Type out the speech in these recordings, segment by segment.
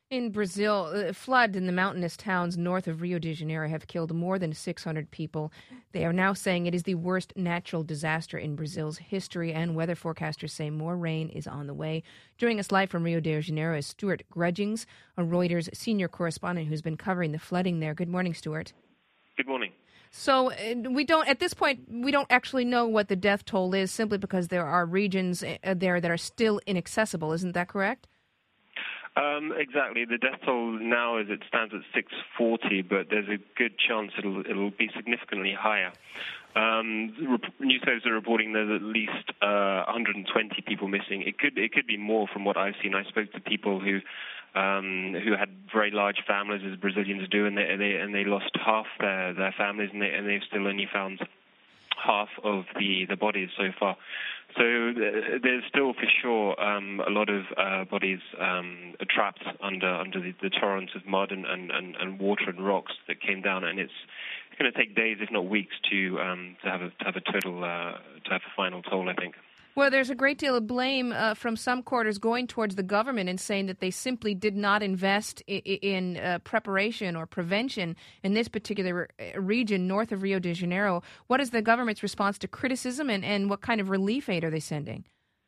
In Brazil, flood in the mountainous towns north of Rio de Janeiro have killed more than 600 people. They are now saying it is the worst natural disaster in Brazil's history, and weather forecasters say more rain is on the way. Joining us live from Rio de Janeiro is Stuart Grudgings, a Reuters senior correspondent who's been covering the flooding there. Good morning, Stuart. Good morning. So at this point, we don't actually know what the death toll is simply because there are regions there that are still inaccessible. Isn't that correct? Exactly. The death toll now, as it stands, at 640, but there's a good chance it'll be significantly higher. Newspapers are reporting there's at least 120 people missing. It could be more from what I've seen. I spoke to people who had very large families, as Brazilians do, and they lost half their families, and they've still only found half of the bodies so far. So there's still for sure a lot of bodies trapped under the torrents of mud and water and rocks that came down, and it's going to take days, if not weeks, to have a final toll, I think. Well, there's a great deal of blame from some quarters going towards the government and saying that they simply did not invest in preparation or prevention in this particular region north of Rio de Janeiro. What is the government's response to criticism, and what kind of relief aid are they sending?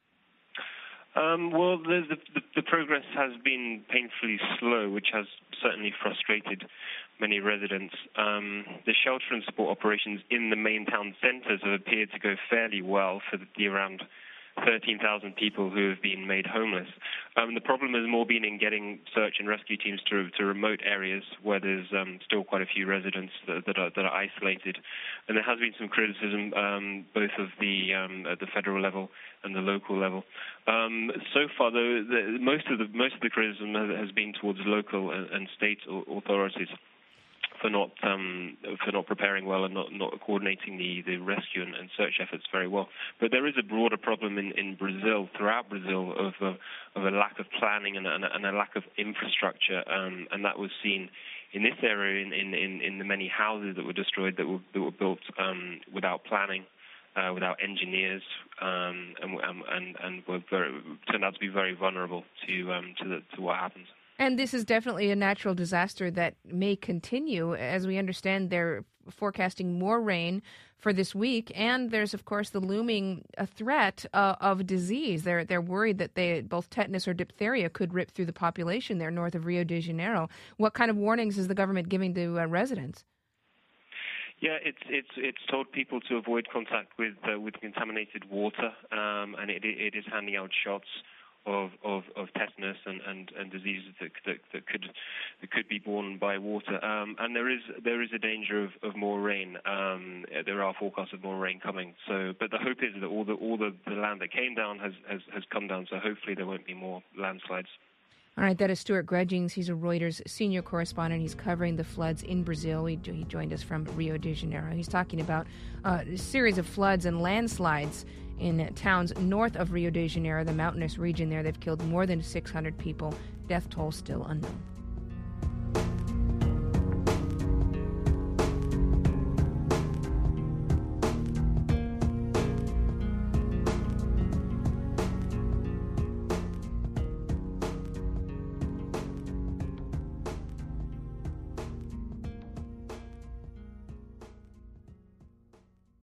Well, the progress has been painfully slow, which has certainly frustrated many residents. The shelter and support operations in the main town centres have appeared to go fairly well for the around 13,000 people who have been made homeless. The problem has more been in getting search and rescue teams to remote areas where there's still quite a few residents that are isolated. And there has been some criticism both of at the federal level and the local level. So far, though, most of the criticism has been towards local and state authorities for not preparing well and not coordinating the rescue and search efforts very well. But there is a broader problem in Brazil, throughout Brazil, of a lack of planning and a lack of infrastructure, and that was seen in this area in the many houses that were destroyed that were built without planning, without engineers, and turned out to be very vulnerable to what happens. And this is definitely a natural disaster that may continue. As we understand, they're forecasting more rain for this week, and there's, of course, the looming threat of disease. They're worried that both tetanus or diphtheria could rip through the population there north of Rio de Janeiro. What kind of warnings is the government giving to residents? Yeah, it's told people to avoid contact with contaminated water, and it is handing out shots of tetanus and diseases that could be borne by water, and there is a danger of more rain. There are forecasts of more rain coming. But the hope is that all the land that came down has come down. So hopefully there won't be more landslides. All right, that is Stuart Grudgings. He's a Reuters senior correspondent. He's covering the floods in Brazil. He joined us from Rio de Janeiro. He's talking about a series of floods and landslides in towns north of Rio de Janeiro, the mountainous region there. They've killed more than 600 people. Death toll still unknown.